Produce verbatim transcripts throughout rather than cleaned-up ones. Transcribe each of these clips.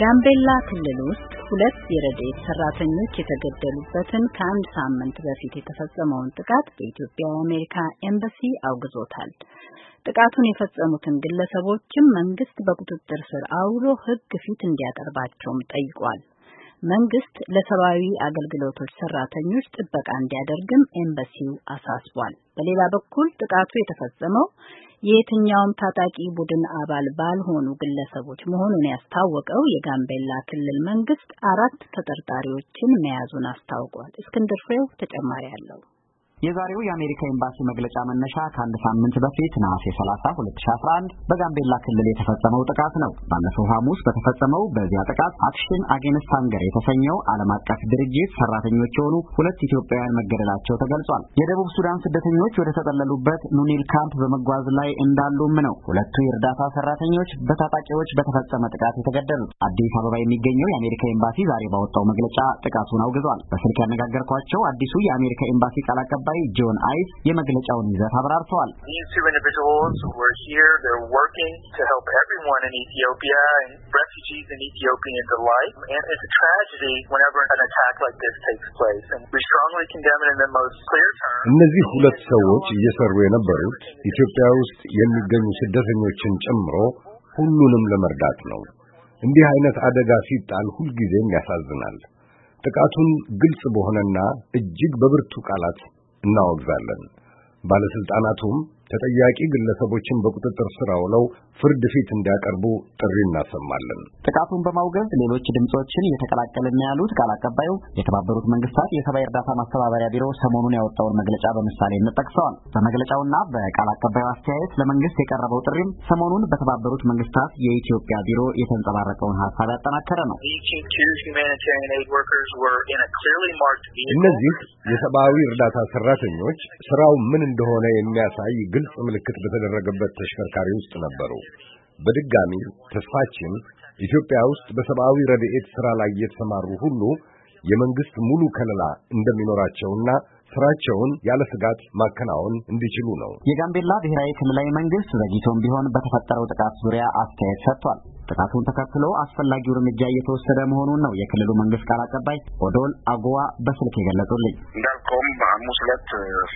በጋምቤላ ክልል ውስጥ ሁለት የረድኤት ሰራተኞች የተገደሉበትን ከአንድ ሳምንት በፊት የተፈጸመውን ጥቃት በኢትዮጵያ የአሜሪካ ኤምባሲ አውግዞታል። ጥቃቱን የፈጸሙትን ግለሰቦችም መንግስት በቁጥጥር ስር አውሎ ሕግ ፊት እንዲያቀርባቸውም ጠይቋል። መንግስት ለሰብአዊ አገልግሎቶች ሰራተኞች ጥበቃ እንዲያደርግም ኤምባሲው አሳስቧል። በሌላ በኩል ጥቃቱ የተፈጸመው የየትኛውም ታጣቂ ቡድን አባል ባልሆኑ ግለሰቦች መሆኑን ያስታወቀው የጋምቤላ ክልል መንግስት አራት ተጠርጣሪዎችን መያዙን አስታውቋል። እስክንድር ፍሬው ተጨማሪ አለው። የዛሬው የአሜሪካ ኤምባሲ መግለጫ መነሻ ከአንድ ሳምንት በፊት ነሐሴ ሰላሳ ሁለት ሺህ አስራ አንድ በጋምቤላ ክልል የተፈጸመው ጥቃት ነው። ባለፈው ሐሙስ በተፈጸመው በዚያ ጥቃት አክሽን አጌንስት ሃንገር የተሰኘው ዓለም አቀፍ ድርጅት ሰራተኞች የሆኑ ሁለት ኢትዮጵያውያን መገደላቸው ተገልጿል። የደቡብ ሱዳን ስደተኞች ወደ ተጠለሉበት ኑኒል ካምፕ በመጓዝ ላይ እንዳሉም ነው ሁለቱ የእርዳታ ሰራተኞች በታጣቂዎች በተፈጸመ ጥቃት የተገደሉት። አዲስ አበባ የሚገኘው የአሜሪካ ኤምባሲ ዛሬ ባወጣው መግለጫ ጥቃቱን አውግዟል። በስልክ ያነጋገርኳቸው አዲሱ የአሜሪካ ኤምባሲ ቃል አቀባይ ጆን አይስ የመግለጫውን ይዘት አብራርተዋል። These two individuals were here. They're working to help everyone in Ethiopia and refugees in Ethiopia into life. And it's a tragedy whenever an attack like this takes place. And we strongly condemn it in the most clear terms. እነዚህ ሁለት ሰዎች እየሰሩ የነበሩት ኢትዮጵያ ውስጥ የሚገኙ ስደተኞችን ጨምሮ ሁሉንም ለመርዳት ነው። እንዲህ አይነት አደጋ ሲጣል ሁልጊዜም ያሳዝናል። ጥቃቱን ግልጽ በሆነና እጅግ በብርቱ ቃላት እናወግዛለን። ባለስልጣናቱም ተጠያቂ ግለሰቦችን በቁጥጥር ስር አውለው ፍርድ ፊት እንዲያቀርቡ ጥሪ እናሰማለን። ጥቃቱን በማውገዝ ሌሎች ድምጾችን እየተቀላቀልን ያሉት ቃል አቀባዩ የተባበሩት መንግስታት የሰብአዊ እርዳታ ማስተባበሪያ ቢሮ ሰሞኑን ያወጣውን መግለጫ በምሳሌነት ጠቅሰዋል። በመግለጫውና በቃል አቀባዩ አስተያየት ለመንግስት የቀረበው ጥሪም ሰሞኑን በተባበሩት መንግስታት የኢትዮጵያ ቢሮ የተንጸባረቀውን ሀሳብ ያጠናከረ ነው። እነዚህ የሰብአዊ እርዳታ ሰራተኞች ስራው ምን እንደሆነ የሚያሳይ ግልጽ ምልክት በተደረገበት ተሽከርካሪ ውስጥ ነበሩ። በድጋሚ ተስፋችን ኢትዮጵያ ውስጥ በሰብአዊ ረድኤት ስራ ላይ የተሰማሩ ሁሉ የመንግስት ሙሉ ከለላ እንደሚኖራቸውና ስራቸውን ያለ ስጋት ማከናወን እንዲችሉ ነው። የጋምቤላ ብሔራዊ ክልላዊ መንግስት ዘግይቶም ቢሆን በተፈጠረው ጥቃት ዙሪያ አስተያየት ሰጥቷል። ጥቃቱን ተከትሎ አስፈላጊው እርምጃ እየተወሰደ መሆኑን ነው የክልሉ መንግስት ቃል አቀባይ ኦዶል አጎዋ በስልክ የገለጹልኝ። እንዳልከውም በሐሙስ ዕለት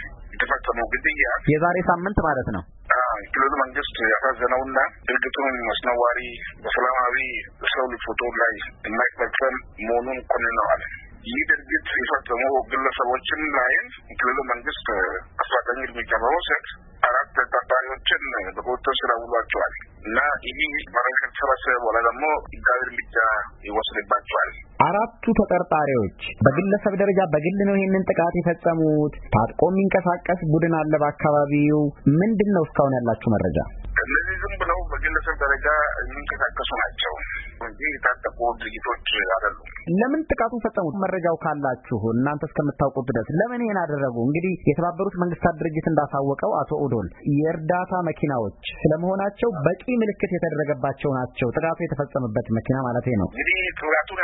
የተፈጸመው ግድያ የዛሬ ሳምንት ማለት ነው። ክልሉ መንግስት ያሳዘነውና ድርጊቱን አስነዋሪ በሰላማዊ ሰው ልጅ ፎቶ ላይ የማይፈጸም መሆኑን ኮንነዋል። ይህ ድርጊት የፈጸሙ ግለሰቦችን ላይም ክልሉ መንግስት አስፈላጊ እርምጃ በመውሰድ አራት ተጠርጣሪዎችን በቁጥጥር ስር አውሏቸዋል እና ይህ መረጃ ከተሰበሰበ በኋላ ደግሞ ህጋዊ እርምጃ ይወሰድባቸዋል። አራቱ ተጠርጣሪዎች በግለሰብ ደረጃ በግል ነው ይሄንን ጥቃት የፈጸሙት? ታጥቆ የሚንቀሳቀስ ቡድን አለ በአካባቢው? ምንድን ነው እስካሁን ያላችሁ መረጃ? እነዚህ ዝም ብለው በግለሰብ ደረጃ የሚንቀሳቀሱ ናቸው እንጂ የታጠቁ ድርጊቶች አይደሉም። ለምን ጥቃቱን ፈጸሙት? መረጃው ካላችሁ እናንተ እስከምታውቁት ድረስ ለምን ይሄን አደረጉ? እንግዲህ የተባበሩት መንግስታት ድርጅት እንዳሳወቀው አቶ ኦዶል የእርዳታ መኪናዎች ስለመሆናቸው በቂ ምልክት የተደረገባቸው ናቸው። ጥቃቱ የተፈጸመበት መኪና ማለት ነው። እንግዲህ ጥቃቱን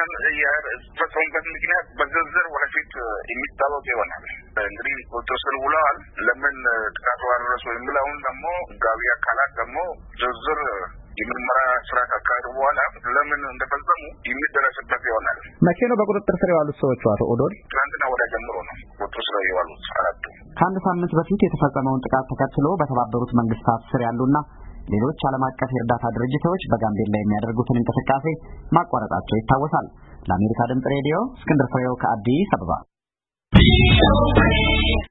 የተፈጸመበት ምክንያት በዝርዝር ወደፊት የሚታወቅ ይሆናል። እንግዲህ ቁጥጥር ስር ውለዋል። ለምን ጥቃቱ አደረሱ የሚለውን ደግሞ ህጋዊ አካላት ደግሞ ዝርዝር የምርመራ ስራ ካካሄዱ በኋላ ለምን እንደፈጸሙ የሚደረስበት ይሆናል። መቼ ነው በቁጥጥር ስር የዋሉት ሰዎቹ አቶ ኦዶል? ትናንትና ወደ ጀምሮ ነው ቁጥጥር ስር የዋሉት አራቱ። ከአንድ ሳምንት በፊት የተፈጸመውን ጥቃት ተከትሎ በተባበሩት መንግስታት ስር ያሉና ሌሎች ዓለም አቀፍ የእርዳታ ድርጅቶች በጋምቤላ የሚያደርጉትን እንቅስቃሴ ማቋረጣቸው ይታወሳል። ለአሜሪካ ድምጽ ሬዲዮ እስክንድር ፍሬው ከአዲስ አበባ